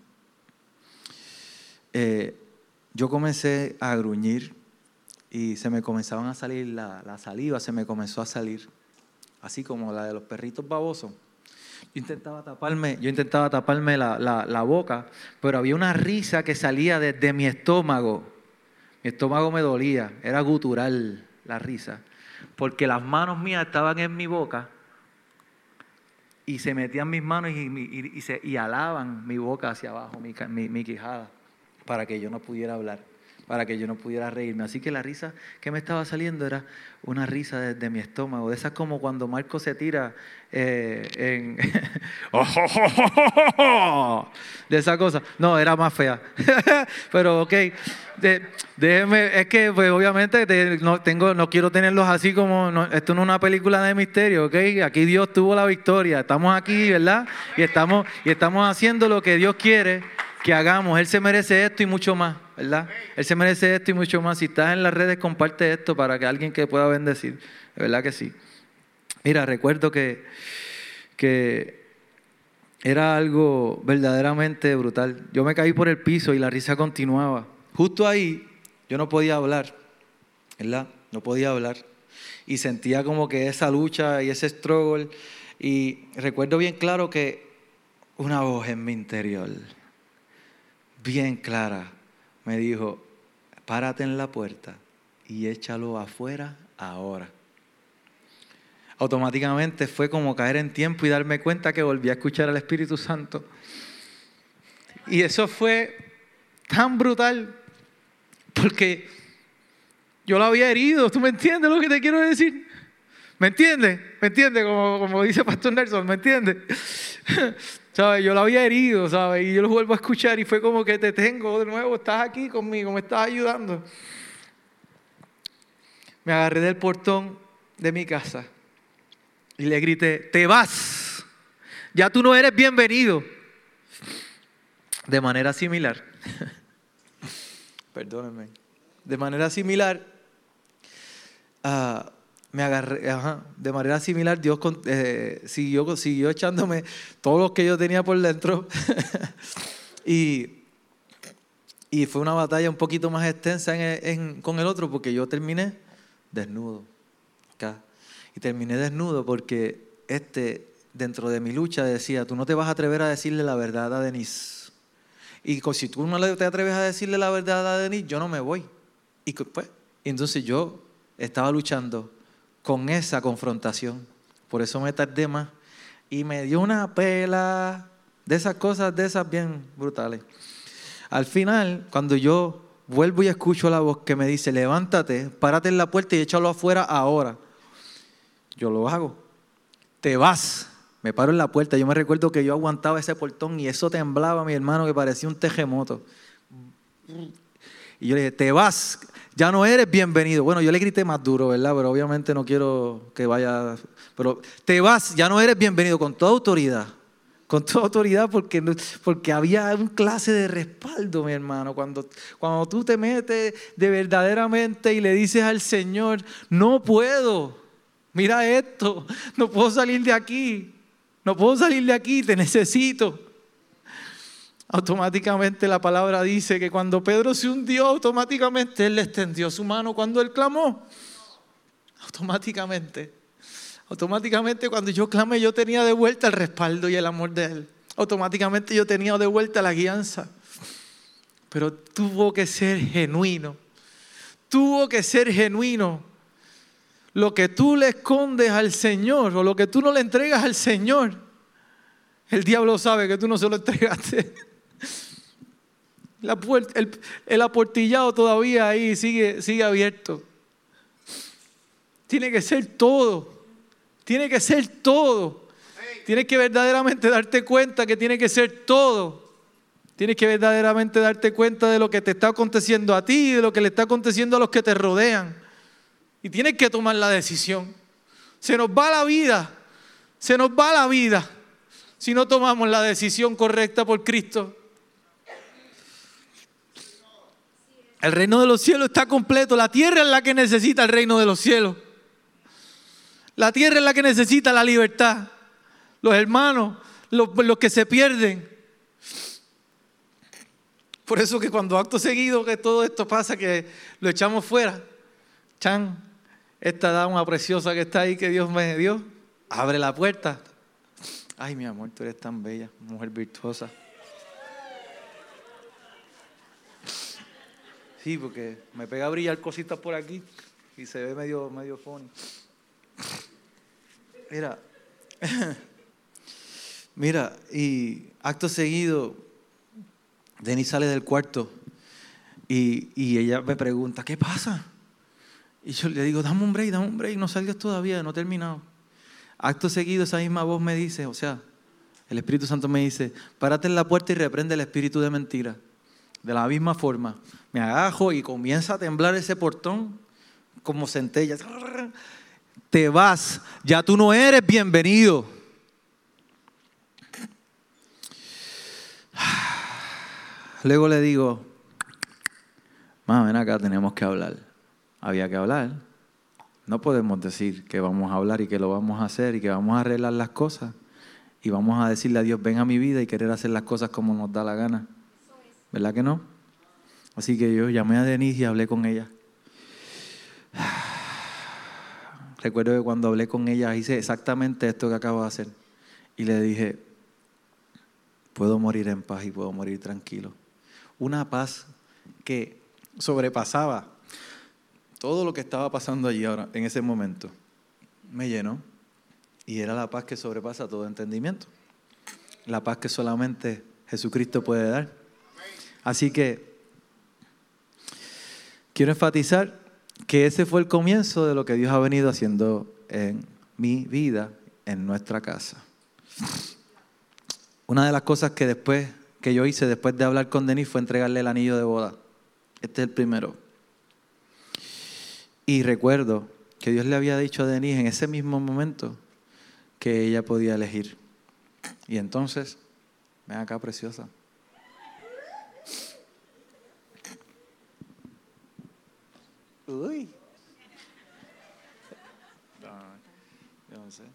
Eh, yo comencé a gruñir y se me comenzaban a salir la, la saliva, se me comenzó a salir, así como la de los perritos babosos. Yo intentaba taparme, yo intentaba taparme la, la, la boca, pero había una risa que salía desde mi estómago. Mi estómago me dolía, era gutural la risa, porque las manos mías estaban en mi boca y se metían mis manos y, y, y, se, y alaban mi boca hacia abajo, mi, mi, mi quijada, para que yo no pudiera hablar, para que yo no pudiera reírme. Así que la risa que me estaba saliendo era una risa desde mi estómago, de esas como cuando Marco se tira eh, en... de esa cosa. No, era más fea. Pero ok, de, déjeme, es que pues obviamente de, no, tengo, no quiero tenerlos así como, no, esto no es una película de misterio, ok, aquí Dios tuvo la victoria, estamos aquí, ¿verdad? Y estamos, y estamos haciendo lo que Dios quiere que hagamos. Él se merece esto y mucho más, ¿verdad? Él se merece esto y mucho más. Si estás en las redes, comparte esto para que alguien que pueda bendecir, ¿verdad que sí? Mira, recuerdo que, que Era algo verdaderamente brutal. Yo me caí por el piso y la risa continuaba. Justo ahí yo no podía hablar, ¿verdad? No podía hablar. Y sentía como que esa lucha y ese struggle. Y recuerdo bien claro que una voz en mi interior, bien clara, me dijo, párate en la puerta y échalo afuera ahora. Automáticamente fue como caer en tiempo y darme cuenta que volví a escuchar al Espíritu Santo. Y eso fue tan brutal porque yo lo había herido. ¿Tú me entiendes lo que te quiero decir? ¿Me entiendes? ¿Me entiendes? Como, como dice Pastor Nelson, ¿me entiendes? ¿Sabes? Yo lo había herido, ¿sabes? Y yo lo vuelvo a escuchar y fue como que te tengo de nuevo, estás aquí conmigo, me estás ayudando. Me agarré del portón de mi casa y le grité, te vas, ya tú no eres bienvenido. De manera similar, perdónenme, de manera similar, uh, me agarré, ajá, de manera similar Dios eh, siguió, siguió echándome todo lo que yo tenía por dentro y, y fue una batalla un poquito más extensa en, en, con el otro porque yo terminé desnudo acá. Y terminé desnudo porque este, dentro de mi lucha, decía, tú no te vas a atrever a decirle la verdad a Denise. Y si tú no te atreves a decirle la verdad a Denise, yo no me voy. Y pues, entonces yo estaba luchando con esa confrontación. Por eso me tardé más. Y me dio una pela de esas cosas, de esas bien brutales. Al final, cuando yo vuelvo y escucho la voz que me dice, levántate, párate en la puerta y échalo afuera ahora. Yo lo hago. Te vas. Me paro en la puerta. Yo me recuerdo que yo aguantaba ese portón y eso temblaba, mi hermano, que parecía un terremoto. Y yo le dije, te vas. Ya no eres bienvenido. Bueno, yo le grité más duro, ¿verdad? Pero obviamente no quiero que vaya. Pero te vas. Ya no eres bienvenido con toda autoridad. Con toda autoridad porque, porque había un clase de respaldo, mi hermano. Cuando, cuando tú te metes de verdaderamente y le dices al Señor, no puedo. Mira esto, no puedo salir de aquí, no puedo salir de aquí, te necesito. Automáticamente la palabra dice que cuando Pedro se hundió, automáticamente Él le extendió su mano cuando Él clamó. Automáticamente, automáticamente cuando yo clamé yo tenía de vuelta el respaldo y el amor de Él. Automáticamente yo tenía de vuelta la guianza. Pero tuvo que ser genuino, tuvo que ser genuino. Lo que tú le escondes al Señor o lo que tú no le entregas al Señor, el diablo sabe que tú no se lo entregaste. La puerta, el, el aportillado todavía ahí sigue, sigue abierto. Tiene que ser todo. Tiene que ser todo. Tienes que verdaderamente darte cuenta que tiene que ser todo. Tienes que verdaderamente darte cuenta de lo que te está aconteciendo a ti y de lo que le está aconteciendo a los que te rodean. Y tienes que tomar la decisión. Se nos va la vida, se nos va la vida si no tomamos la decisión correcta por Cristo. El reino de los cielos está completo. La tierra es la que necesita el reino de los cielos. La tierra es la que necesita la libertad. Los hermanos, los, los que se pierden. Por eso que cuando acto seguido que todo esto pasa, que lo echamos fuera. Chan, esta dama preciosa que está ahí que Dios me dio, abre la puerta. Ay, mi amor, tú eres tan bella, mujer virtuosa. Sí, porque me pega a brillar cositas por aquí y se ve medio, medio funny. Mira, mira, y acto seguido, Denise sale del cuarto y, y ella me pregunta, ¿qué pasa? Y yo le digo, dame un break, dame un break, no salgas todavía, no he terminado. Acto seguido, esa misma voz me dice, o sea, el Espíritu Santo me dice, párate en la puerta y reprende el espíritu de mentira. De la misma forma, me agajo y comienza a temblar ese portón como centella. Te vas, ya tú no eres bienvenido. Luego le digo, mamá, ven acá, tenemos que hablar. Había que hablar. No podemos decir que vamos a hablar y que lo vamos a hacer y que vamos a arreglar las cosas y vamos a decirle a Dios, ven a mi vida y querer hacer las cosas como nos da la gana. ¿Verdad que no? Así que yo llamé a Denise y hablé con ella. Recuerdo que cuando hablé con ella hice exactamente esto que acabo de hacer. Y le dije, puedo morir en paz y puedo morir tranquilo. Una paz que sobrepasaba todo lo que estaba pasando allí ahora, en ese momento. Me llenó. Y era la paz que sobrepasa todo entendimiento. La paz que solamente Jesucristo puede dar. Así que quiero enfatizar que ese fue el comienzo de lo que Dios ha venido haciendo en mi vida, en nuestra casa. Una de las cosas que después que yo hice después de hablar con Denise fue entregarle el anillo de boda. Este es el primero. Y recuerdo que Dios le había dicho a Denise en ese mismo momento que ella podía elegir. Y entonces, ven acá, preciosa. Uy. No, yo no sé.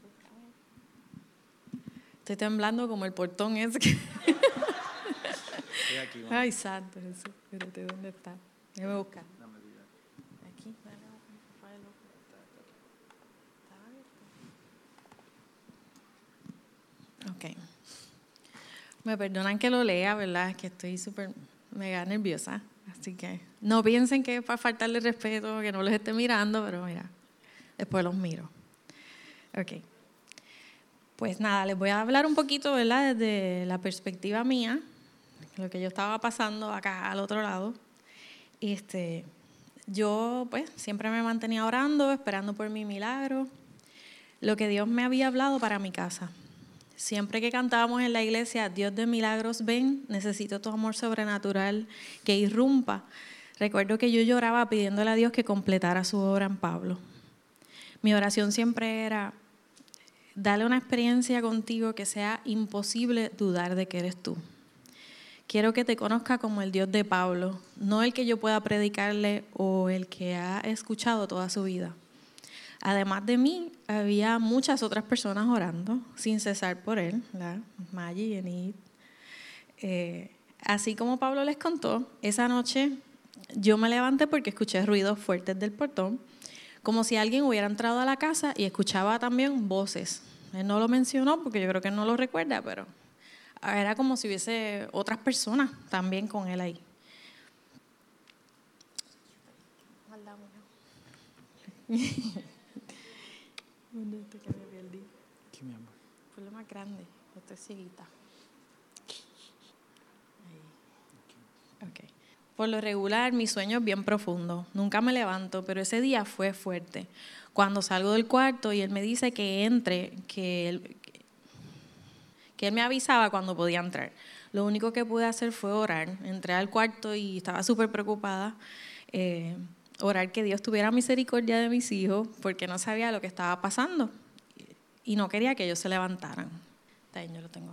Estoy temblando como el portón ese. Que... Aquí, Ay, santo Jesús. Espérate, ¿dónde está? Déjame buscar. Aquí, dale, Rafael. ¿Está abierto? Ok. Me perdonan que lo lea, ¿verdad? Es que estoy súper mega nerviosa. Así que no piensen que es para faltarle respeto, que no los esté mirando, pero mira, después los miro. Ok. Pues nada, les voy a hablar un poquito, ¿verdad? Desde la perspectiva mía, lo que yo estaba pasando acá al otro lado. Este, yo, pues, siempre me mantenía orando, esperando por mi milagro, lo que Dios me había hablado para mi casa. Siempre que cantábamos en la iglesia, Dios de milagros, ven, necesito tu amor sobrenatural que irrumpa. Recuerdo que yo lloraba pidiéndole a Dios que completara su obra en Pablo. Mi oración siempre era, dale una experiencia contigo que sea imposible dudar de que eres tú. Quiero que te conozca como el Dios de Pablo, no el que yo pueda predicarle o el que ha escuchado toda su vida. Además de mí, había muchas otras personas orando sin cesar por él, ¿verdad? Maggie, Enid. Eh, así como Pablo les contó, esa noche yo me levanté porque escuché ruidos fuertes del portón, como si alguien hubiera entrado a la casa y escuchaba también voces. Él no lo mencionó porque yo creo que él no lo recuerda, pero era como si hubiese otras personas también con él ahí. ¿Dónde está que me perdí? Aquí, mi amor. Fue lo más grande. Estoy cieguita. Ahí. Okay. Por lo regular, mi sueño es bien profundo. Nunca me levanto, pero ese día fue fuerte. Cuando salgo del cuarto y él me dice que entre, que él, que él me avisaba cuando podía entrar. Lo único que pude hacer fue orar. Entré al cuarto y estaba súper preocupada. Eh, orar que Dios tuviera misericordia de mis hijos porque no sabía lo que estaba pasando y no quería que ellos se levantaran. Ahí yo lo tengo.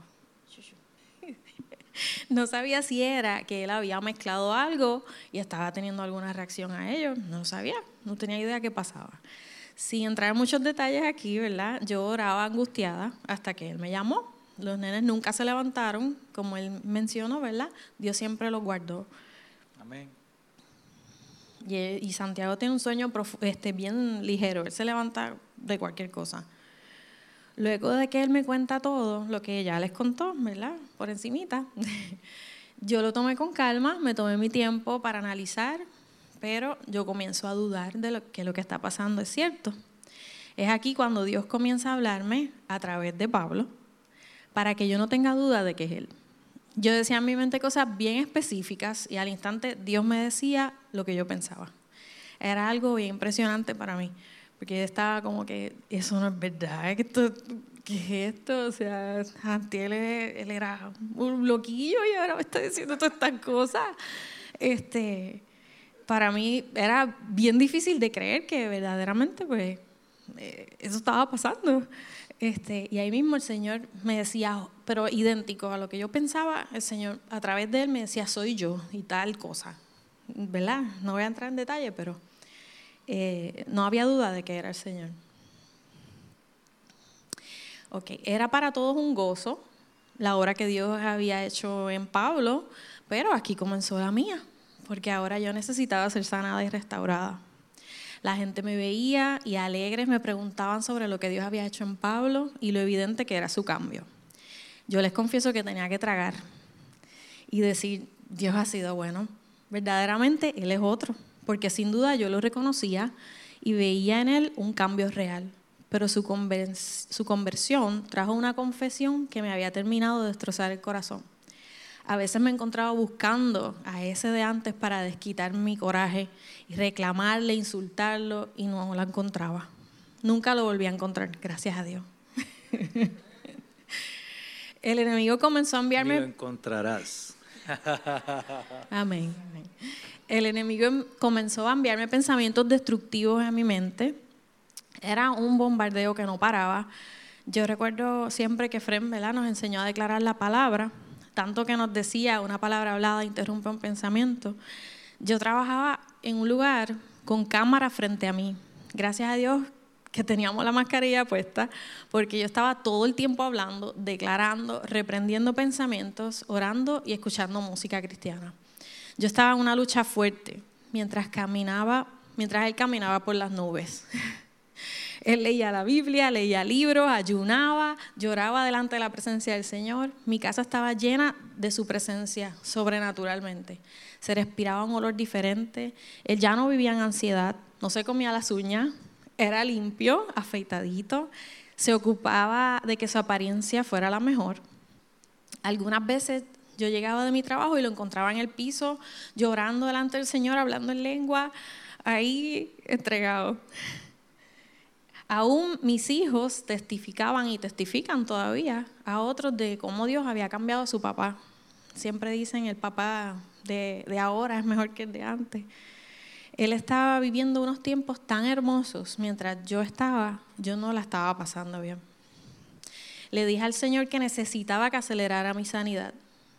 No sabía si era que él había mezclado algo y estaba teniendo alguna reacción a ellos. No sabía, no tenía idea qué pasaba. Sin entrar en muchos detalles aquí, ¿verdad? Yo oraba angustiada hasta que él me llamó. Los nenes nunca se levantaron, como él mencionó, ¿verdad? Dios siempre los guardó. Amén. Y, y Santiago tiene un sueño profu- este, bien ligero. Él se levanta de cualquier cosa. Luego de que él me cuenta todo, lo que ella les contó, ¿verdad? Por encimita, yo lo tomé con calma, me tomé mi tiempo para analizar, pero yo comienzo a dudar de lo, que lo que está pasando es cierto. Es aquí cuando Dios comienza a hablarme a través de Pablo, para que yo no tenga duda de que es él. Yo decía en mi mente cosas bien específicas y al instante Dios me decía lo que yo pensaba. Era algo bien impresionante para mí, porque yo estaba como que, eso no es verdad, ¿qué, esto, qué es esto? O sea, antes él, él era un loquillo y ahora me está diciendo todas estas cosas. Este, para mí era bien difícil de creer que verdaderamente pues, eh, eso estaba pasando. Este, y ahí mismo el Señor me decía, pero idéntico a lo que yo pensaba, el Señor a través de él me decía, soy yo y tal cosa, ¿verdad? No voy a entrar en detalle, pero eh, no había duda de que era el Señor. Ok, era para todos un gozo la obra que Dios había hecho en Pablo, pero aquí comenzó la mía, porque ahora yo necesitaba ser sanada y restaurada. La gente me veía y alegres me preguntaban sobre lo que Dios había hecho en Pablo y lo evidente que era su cambio. Yo les confieso que tenía que tragar y decir, Dios ha sido bueno. Verdaderamente Él es otro, porque sin duda yo lo reconocía y veía en Él un cambio real. Pero su, conver- su conversión trajo una confesión que me había terminado de destrozar el corazón. A veces me encontraba buscando a ese de antes para desquitar mi coraje y reclamarle, insultarlo, y no la encontraba. Nunca lo volví a encontrar, gracias a Dios. El enemigo comenzó a enviarme... Ni lo encontrarás. Amén. Amén. El enemigo comenzó a enviarme pensamientos destructivos a mi mente. Era un bombardeo que no paraba. Yo recuerdo siempre que Fren, ¿verdad?, nos enseñó a declarar la palabra, tanto que nos decía una palabra hablada interrumpe un pensamiento. Yo trabajaba en un lugar con cámara frente a mí. Gracias a Dios que teníamos la mascarilla puesta, porque yo estaba todo el tiempo hablando, declarando, reprendiendo pensamientos, orando y escuchando música cristiana. Yo estaba en una lucha fuerte mientras caminaba, mientras él caminaba por las nubes. Él leía la Biblia, leía libros, ayunaba, lloraba delante de la presencia del Señor. Mi casa estaba llena de su presencia sobrenaturalmente. Se respiraba un olor diferente. Él ya no vivía en ansiedad, no se comía las uñas, era limpio, afeitadito, se ocupaba de que su apariencia fuera la mejor. Algunas veces yo llegaba de mi trabajo y lo encontraba en el piso, llorando delante del Señor, hablando en lengua, ahí entregado. Aún mis hijos testificaban y testifican todavía a otros de cómo Dios había cambiado a su papá. Siempre dicen el papá de, de ahora es mejor que el de antes. Él estaba viviendo unos tiempos tan hermosos mientras yo estaba, yo no la estaba pasando bien. Le dije al Señor que necesitaba que acelerara mi sanidad.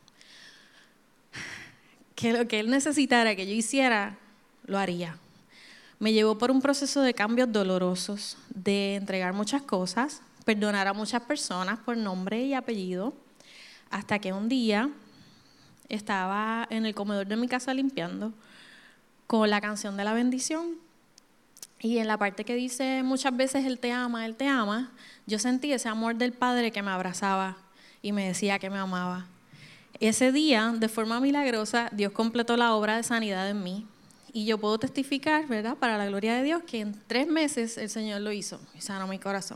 Que lo que Él necesitara que yo hiciera, lo haría. Me llevó por un proceso de cambios dolorosos, de entregar muchas cosas, perdonar a muchas personas por nombre y apellido, hasta que un día estaba en el comedor de mi casa limpiando con la canción de la bendición y en la parte que dice muchas veces Él te ama, Él te ama, yo sentí ese amor del Padre que me abrazaba y me decía que me amaba. Ese día, de forma milagrosa, Dios completó la obra de sanidad en mí. Y yo puedo testificar, ¿verdad?, para la gloria de Dios, que en tres meses el Señor lo hizo y sanó mi corazón.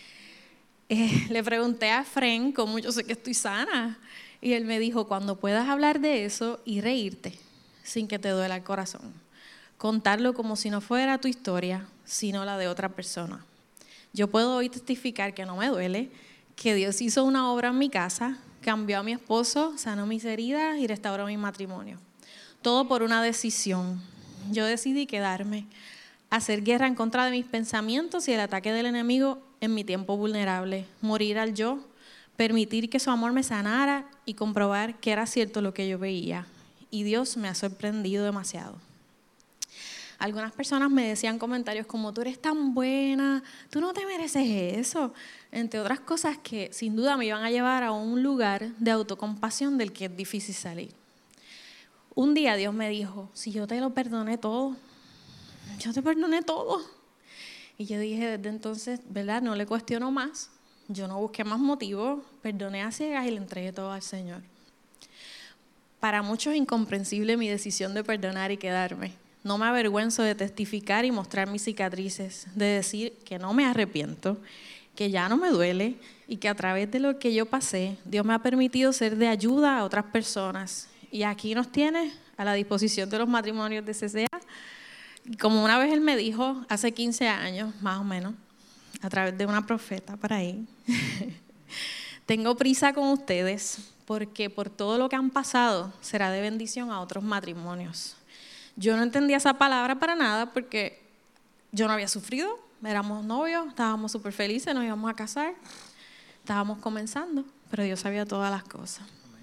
Eh, le pregunté a Fren cómo yo sé que estoy sana. Y él me dijo, cuando puedas hablar de eso y reírte sin que te duela el corazón. Contarlo como si no fuera tu historia, sino la de otra persona. Yo puedo hoy testificar que no me duele, que Dios hizo una obra en mi casa, cambió a mi esposo, sanó mis heridas y restauró mi matrimonio. Todo por una decisión. Yo decidí quedarme, hacer guerra en contra de mis pensamientos y el ataque del enemigo en mi tiempo vulnerable, morir al yo, permitir que su amor me sanara y comprobar que era cierto lo que yo veía. Y Dios me ha sorprendido demasiado. Algunas personas me decían comentarios como, tú eres tan buena, tú no te mereces eso, entre otras cosas que sin duda me iban a llevar a un lugar de autocompasión del que es difícil salir. Un día Dios me dijo, si yo te lo perdoné todo, yo te perdoné todo. Y yo dije desde entonces, ¿verdad? No le cuestiono más, yo no busqué más motivos, perdoné a ciegas y le entregué todo al Señor. Para muchos es incomprensible mi decisión de perdonar y quedarme. No me avergüenzo de testificar y mostrar mis cicatrices, de decir que no me arrepiento, que ya no me duele y que a través de lo que yo pasé, Dios me ha permitido ser de ayuda a otras personas. Y aquí nos tiene a la disposición de los matrimonios de C C A. Como una vez Él me dijo, hace quince años más o menos, a través de una profeta por ahí, tengo prisa con ustedes porque por todo lo que han pasado será de bendición a otros matrimonios. Yo no entendía esa palabra para nada porque yo no había sufrido, éramos novios, estábamos súper felices, nos íbamos a casar, estábamos comenzando, pero Dios sabía todas las cosas.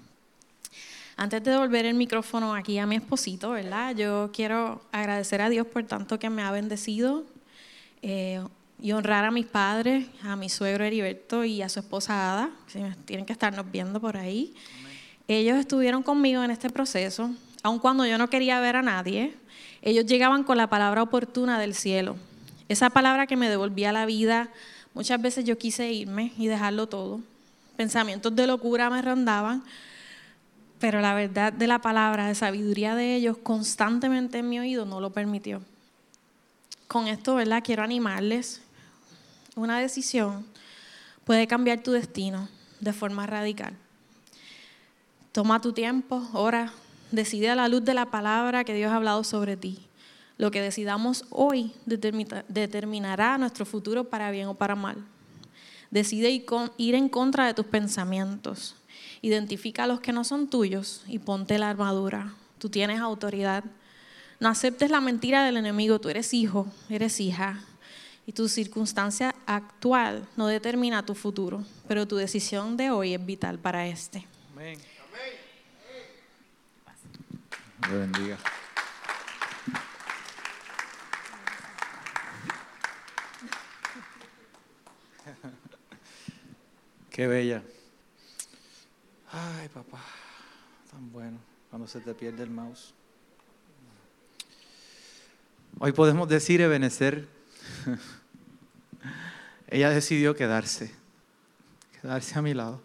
Antes de devolver el micrófono aquí a mi esposito, ¿verdad? Yo quiero agradecer a Dios por tanto que me ha bendecido. Eh, y honrar a mis padres, a mi suegro Heriberto y a su esposa Ada, que tienen que estarnos viendo por ahí. Amén. Ellos estuvieron conmigo en este proceso, aun cuando yo no quería ver a nadie. Ellos llegaban con la palabra oportuna del cielo, esa palabra que me devolvía la vida. Muchas veces yo quise irme y dejarlo todo. Pensamientos de locura me rondaban, pero la verdad de la palabra, de sabiduría de ellos, constantemente en mi oído no lo permitió. Con esto, ¿verdad?, quiero animarles. Una decisión puede cambiar tu destino de forma radical. Toma tu tiempo, ora, decide a la luz de la palabra que Dios ha hablado sobre ti. Lo que decidamos hoy determina, determinará nuestro futuro para bien o para mal. Decide ir en contra de tus pensamientos. Identifica los que no son tuyos y ponte la armadura. Tú tienes autoridad. No aceptes la mentira del enemigo. Tú eres hijo, eres hija. Y tu circunstancia actual no determina tu futuro, pero tu decisión de hoy es vital para este. Amén. Dios bendiga. Qué bella. Ay, papá, tan bueno cuando se te pierde el mouse. Hoy podemos decir, Ebenezer, ella decidió quedarse, quedarse a mi lado.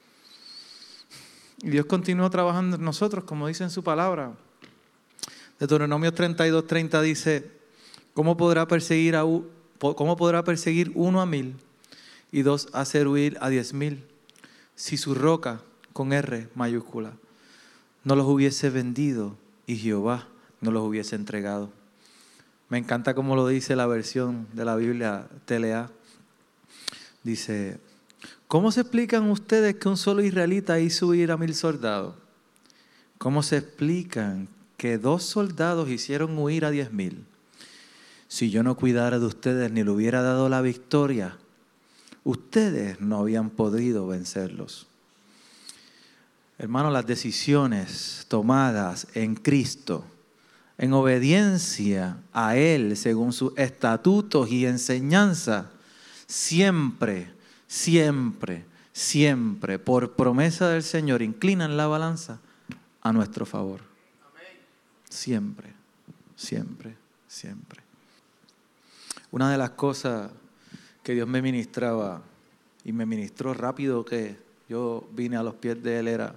Y Dios continuó trabajando en nosotros, como dice en su palabra. Deuteronomio treinta y dos, treinta dice, ¿cómo podrá perseguir, a, ¿cómo podrá perseguir uno a mil y dos hacer huir a diez mil si su roca, con R mayúscula, no los hubiese vendido y Jehová no los hubiese entregado? Me encanta cómo lo dice la versión de la Biblia T L A. Dice, ¿cómo se explican ustedes que un solo israelita hizo huir a mil soldados? ¿Cómo se explican que dos soldados hicieron huir a diez mil? Si yo no cuidara de ustedes ni le hubiera dado la victoria, ustedes no habían podido vencerlos. Hermanos, las decisiones tomadas en Cristo, en obediencia a Él, según sus estatutos y enseñanza, siempre, siempre, siempre, por promesa del Señor, inclinan la balanza a nuestro favor. Siempre, siempre, siempre. Una de las cosas que Dios me ministraba, y me ministró rápido que yo vine a los pies de Él, era,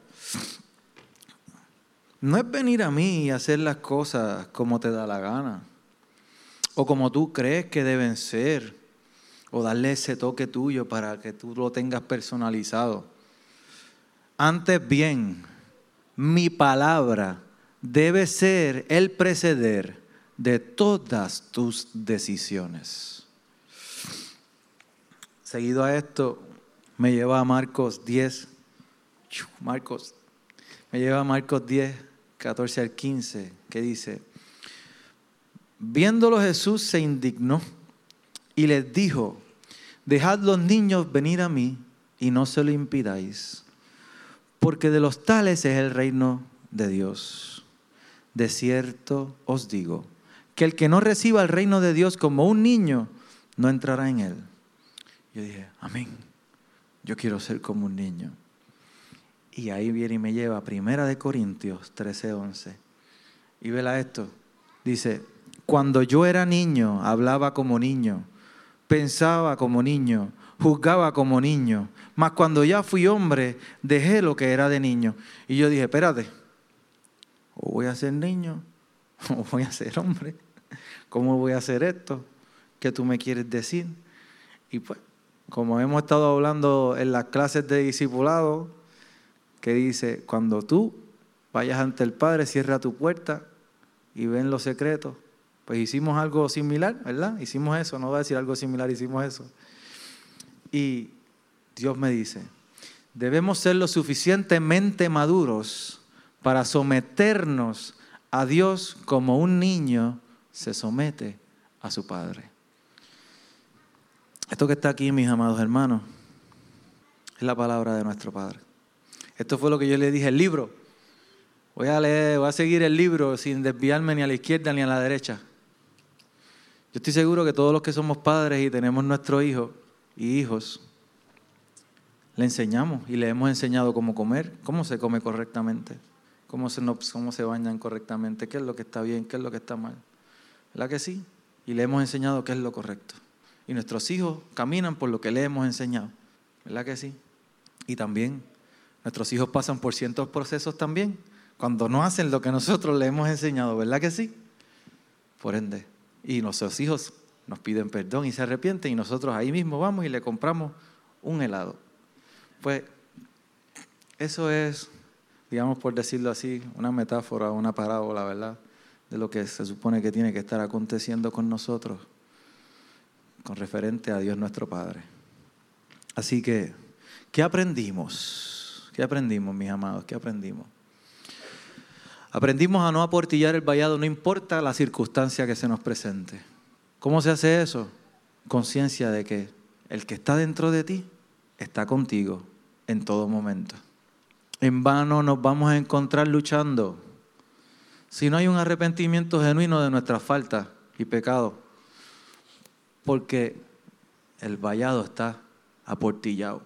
no es venir a mí y hacer las cosas como te da la gana, o como tú crees que deben ser, o darle ese toque tuyo para que tú lo tengas personalizado. Antes bien, mi palabra debe ser el preceder de todas tus decisiones. Seguido a esto, me lleva a Marcos diez, Marcos, me lleva a Marcos diez, catorce al quince, que dice, viéndolo Jesús se indignó y les dijo, dejad los niños venir a mí y no se lo impidáis, porque de los tales es el reino de Dios. De cierto os digo, que el que no reciba el reino de Dios como un niño, no entrará en él. Yo dije, amén, yo quiero ser como un niño. Y ahí viene y me lleva a Primera de Corintios trece, once. Y vela esto, dice, cuando yo era niño, hablaba como niño, pensaba como niño, juzgaba como niño, mas cuando ya fui hombre, dejé lo que era de niño. Y yo dije, espérate, o voy a ser niño, o voy a ser hombre. ¿Cómo voy a hacer esto? ¿Qué tú me quieres decir? Y pues, como hemos estado hablando en las clases de discipulado, que dice, cuando tú vayas ante el Padre, cierra tu puerta y ven los secretos. Pues hicimos algo similar, ¿verdad? Hicimos eso, no voy a decir algo similar, hicimos eso. Y Dios me dice, debemos ser lo suficientemente maduros para someternos a Dios como un niño se somete a su padre. Esto que está aquí, mis amados hermanos, es la palabra de nuestro Padre. Esto fue lo que yo le dije, el libro. Voy a leer, voy a seguir el libro sin desviarme ni a la izquierda ni a la derecha. Yo estoy seguro que todos los que somos padres y tenemos nuestros hijos y hijos, le enseñamos y le hemos enseñado cómo comer, cómo se come correctamente, cómo se, no, cómo se bañan correctamente, qué es lo que está bien, qué es lo que está mal. ¿Verdad que sí? Y le hemos enseñado qué es lo correcto. Y nuestros hijos caminan por lo que le hemos enseñado. ¿Verdad que sí? Y también nuestros hijos pasan por ciertos procesos también, cuando no hacen lo que nosotros les hemos enseñado. ¿Verdad que sí? Por ende. Y nuestros hijos nos piden perdón y se arrepienten y nosotros ahí mismo vamos y le compramos un helado. Pues eso es, digamos por decirlo así, una metáfora, una parábola, ¿verdad? De lo que se supone que tiene que estar aconteciendo con nosotros, con referente a Dios nuestro Padre. Así que, ¿qué aprendimos? ¿Qué aprendimos, mis amados? ¿Qué aprendimos? Aprendimos a no aportillar el vallado, no importa la circunstancia que se nos presente. ¿Cómo se hace eso? Conciencia de que el que está dentro de ti está contigo en todo momento. En vano nos vamos a encontrar luchando si no hay un arrepentimiento genuino de nuestras faltas y pecados, porque el vallado está aportillado.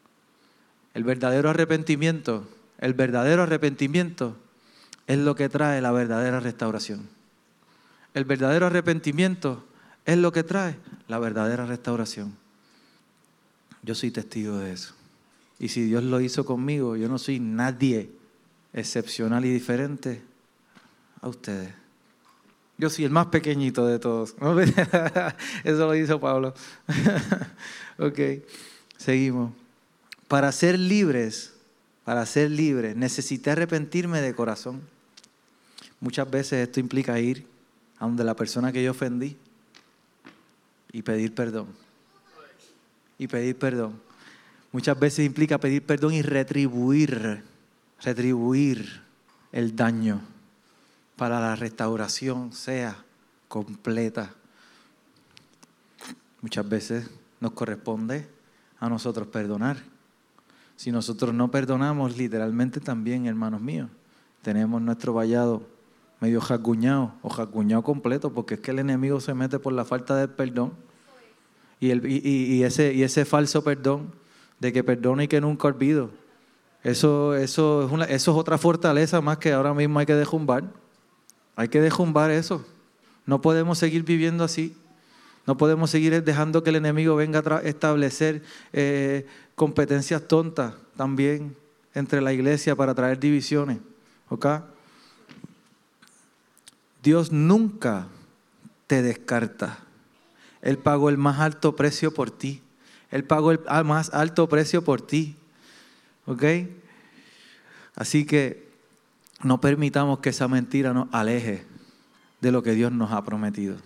El verdadero arrepentimiento, el verdadero arrepentimiento es lo que trae la verdadera restauración. El verdadero arrepentimiento es lo que trae la verdadera restauración. Yo soy testigo de eso. Y si Dios lo hizo conmigo, yo no soy nadie excepcional y diferente a ustedes. Yo soy el más pequeñito de todos. Eso lo hizo Pablo. Ok, seguimos. Para ser libres, para ser libres, necesité arrepentirme de corazón. Muchas veces esto implica ir a donde la persona que yo ofendí y pedir perdón. Y pedir perdón. Muchas veces implica pedir perdón y retribuir, retribuir el daño para la restauración sea completa. Muchas veces nos corresponde a nosotros perdonar. Si nosotros no perdonamos, literalmente también, hermanos míos, tenemos nuestro vallado medio jasguñado o jasguñado completo, porque es que el enemigo se mete por la falta de perdón. Y, el, y, y, ese, y ese falso perdón de que perdono y que nunca olvido, eso, eso, es una, eso es otra fortaleza más que ahora mismo hay que derrumbar. Hay que derrumbar eso. No podemos seguir viviendo así. No podemos seguir dejando que el enemigo venga a establecer eh, competencias tontas también entre la iglesia para traer divisiones. ¿Ok? Dios nunca te descarta. Él pagó el más alto precio por ti. Él pagó el más alto precio por ti. ¿Ok? Así que no permitamos que esa mentira nos aleje de lo que Dios nos ha prometido.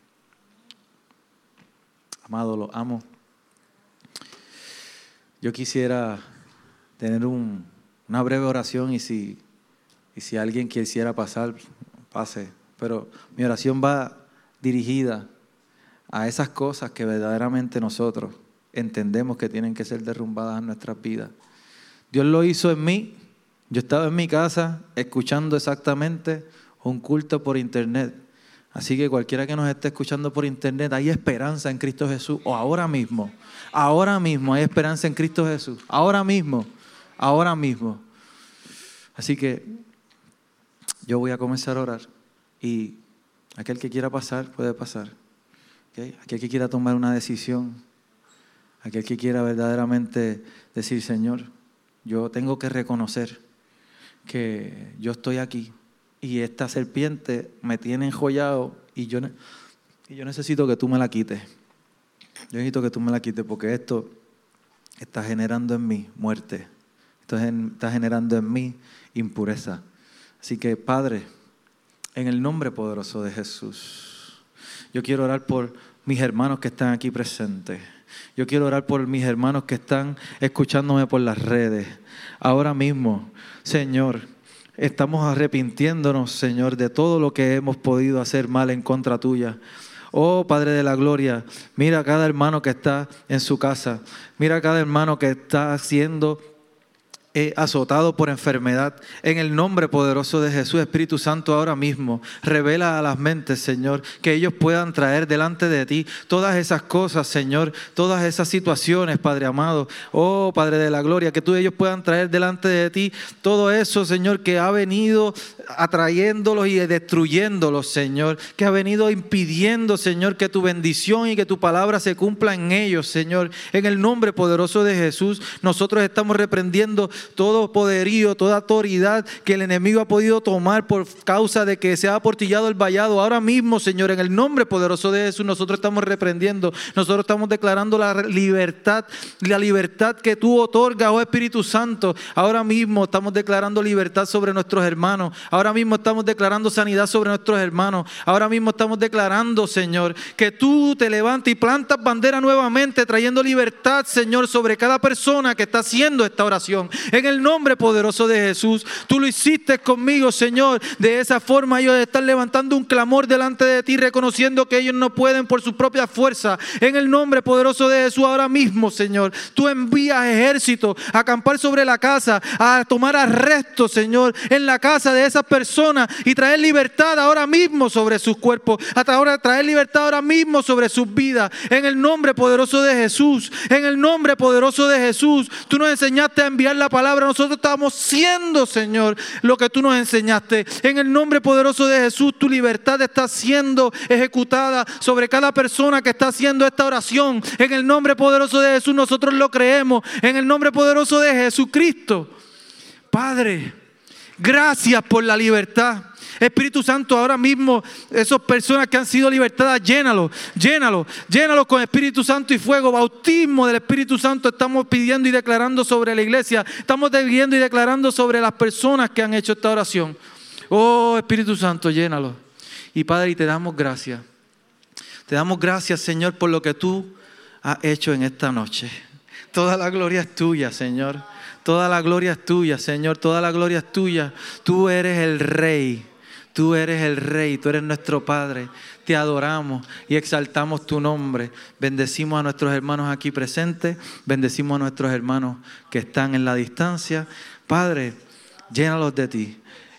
Amado, los amo. Yo quisiera tener un, una breve oración y si, y si alguien quisiera pasar, pase. Pero mi oración va dirigida a esas cosas que verdaderamente nosotros entendemos que tienen que ser derrumbadas en nuestras vidas. Dios lo hizo en mí. Yo estaba en mi casa escuchando exactamente un culto por internet. Así que cualquiera que nos esté escuchando por internet, hay esperanza en Cristo Jesús. O ahora mismo, ahora mismo hay esperanza en Cristo Jesús. Ahora mismo, ahora mismo. Así que yo voy a comenzar a orar. Y aquel que quiera pasar, puede pasar. ¿Okay? Aquel que quiera tomar una decisión, aquel que quiera verdaderamente decir, Señor, yo tengo que reconocer que yo estoy aquí y esta serpiente me tiene enjollado y yo, y yo necesito que tú me la quites. Yo necesito que tú me la quites porque esto está generando en mí muerte. Esto está generando en mí impureza. Así que, Padre, en el nombre poderoso de Jesús, yo quiero orar por mis hermanos que están aquí presentes. Yo quiero orar por mis hermanos que están escuchándome por las redes. Ahora mismo, Señor, estamos arrepintiéndonos, Señor, de todo lo que hemos podido hacer mal en contra tuya. Oh, Padre de la Gloria, mira a cada hermano que está en su casa. Mira a cada hermano que está siendo eh, azotado por enfermedad. En el nombre poderoso de Jesús, Espíritu Santo, ahora mismo, revela a las mentes, Señor, que ellos puedan traer delante de ti todas esas cosas, Señor, todas esas situaciones, Padre amado. Oh, Padre de la gloria, que tú ellos puedan traer delante de ti todo eso, Señor, que ha venido atrayéndolos y destruyéndolos, Señor, que ha venido impidiendo, Señor, que tu bendición y que tu palabra se cumpla en ellos, Señor. En el nombre poderoso de Jesús, nosotros estamos reprendiendo todo poderío, toda autoridad que el enemigo ha podido tomar por causa de que se ha aportillado el vallado. Ahora mismo, Señor, en el nombre poderoso de Jesús, nosotros estamos reprendiendo, nosotros estamos declarando la libertad, la libertad que tú otorgas, oh Espíritu Santo. Ahora mismo estamos declarando libertad sobre nuestros hermanos. Ahora mismo estamos declarando sanidad sobre nuestros hermanos. Ahora mismo estamos declarando, Señor, que tú te levantas y plantas bandera nuevamente, trayendo libertad, Señor, sobre cada persona que está haciendo esta oración. En el nombre poderoso de Jesús, tú lo hiciste conmigo, Señor. De esa forma ellos están levantando un clamor delante de ti, reconociendo que ellos no pueden por su propia fuerza. En el nombre poderoso de Jesús, ahora mismo, Señor, tú envías ejércitos a acampar sobre la casa, a tomar arresto, Señor, en la casa de esas personas y traer libertad ahora mismo sobre sus cuerpos, hasta ahora traer libertad ahora mismo sobre sus vidas. En el nombre poderoso de Jesús, en el nombre poderoso de Jesús, tú nos enseñaste a enviar la palabra. Nosotros estamos siendo, Señor, lo que tú nos enseñaste. En el nombre poderoso de Jesús, tu libertad está siendo ejecutada sobre cada persona que está haciendo esta oración. En el nombre poderoso de Jesús, nosotros lo creemos. En el nombre poderoso de Jesucristo. Padre, gracias por la libertad. Espíritu Santo, ahora mismo esas personas que han sido libertadas, llénalo, llénalo, llénalo con Espíritu Santo y fuego. Bautismo del Espíritu Santo estamos pidiendo y declarando sobre la iglesia. Estamos pidiendo y declarando sobre las personas que han hecho esta oración. Oh, Espíritu Santo, llénalo. Y Padre, y te damos gracias. Te damos gracias, Señor, por lo que tú has hecho en esta noche. Toda la gloria es tuya, Señor. Toda la gloria es tuya, Señor. Toda la gloria es tuya. Tú eres el Rey. Tú eres el Rey, tú eres nuestro Padre. Te adoramos y exaltamos tu nombre. Bendecimos a nuestros hermanos aquí presentes. Bendecimos a nuestros hermanos que están en la distancia. Padre, llénalos de ti.